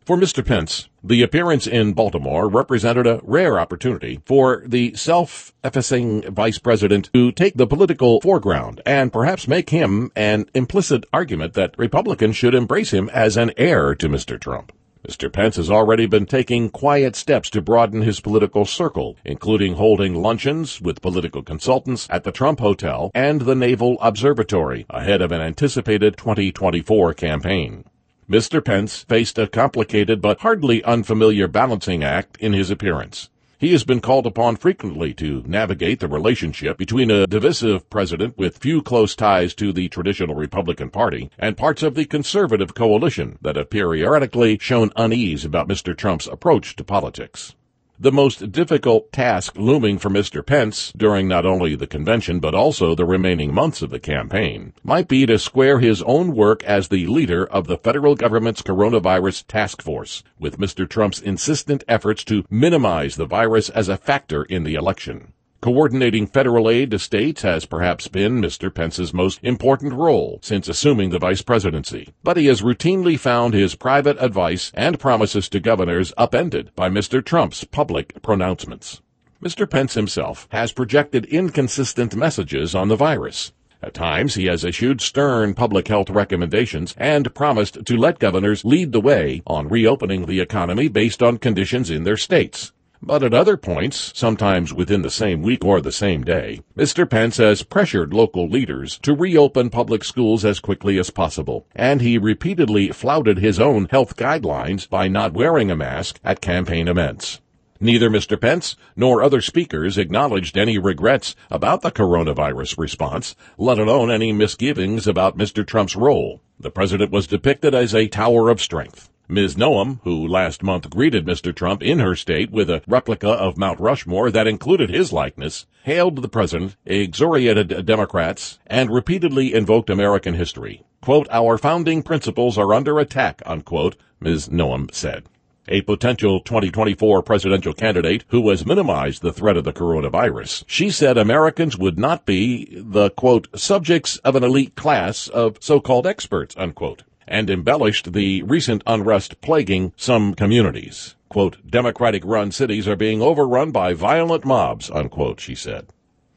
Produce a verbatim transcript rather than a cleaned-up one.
For Mister Pence, the appearance in Baltimore represented a rare opportunity for the self-effacing vice president to take the political foreground and perhaps make him an implicit argument that Republicans should embrace him as an heir to Mister Trump. Mister Pence has already been taking quiet steps to broaden his political circle, including holding luncheons with political consultants at the Trump Hotel and the Naval Observatory ahead of an anticipated twenty twenty-four campaign. Mister Pence faced a complicated but hardly unfamiliar balancing act in his appearance. He has been called upon frequently to navigate the relationship between a divisive president with few close ties to the traditional Republican Party and parts of the conservative coalition that have periodically shown unease about Mister Trump's approach to politics. The most difficult task looming for Mister Pence during not only the convention but also the remaining months of the campaign might be to square his own work as the leader of the federal government's coronavirus task force with Mister Trump's insistent efforts to minimize the virus as a factor in the election. Coordinating federal aid to states has perhaps been Mister Pence's most important role since assuming the vice presidency, but he has routinely found his private advice and promises to governors upended by Mister Trump's public pronouncements. Mister Pence himself has projected inconsistent messages on the virus. At times, he has issued stern public health recommendations and promised to let governors lead the way on reopening the economy based on conditions in their states. But at other points, sometimes within the same week or the same day, Mister Pence has pressured local leaders to reopen public schools as quickly as possible, and he repeatedly flouted his own health guidelines by not wearing a mask at campaign events. Neither Mister Pence nor other speakers acknowledged any regrets about the coronavirus response, let alone any misgivings about Mister Trump's role. The president was depicted as a tower of strength. Miz Noem, who last month greeted Mister Trump in her state with a replica of Mount Rushmore that included his likeness, hailed the president, exoriated Democrats, and repeatedly invoked American history. Quote, "Our founding principles are under attack," unquote, Miz Noem said. A potential twenty twenty-four presidential candidate who has minimized the threat of the coronavirus. She said Americans would not be the, quote, "subjects of an elite class of so-called experts," unquote, and embellished the recent unrest plaguing some communities. Quote, "Democratic-run cities are being overrun by violent mobs," unquote, she said.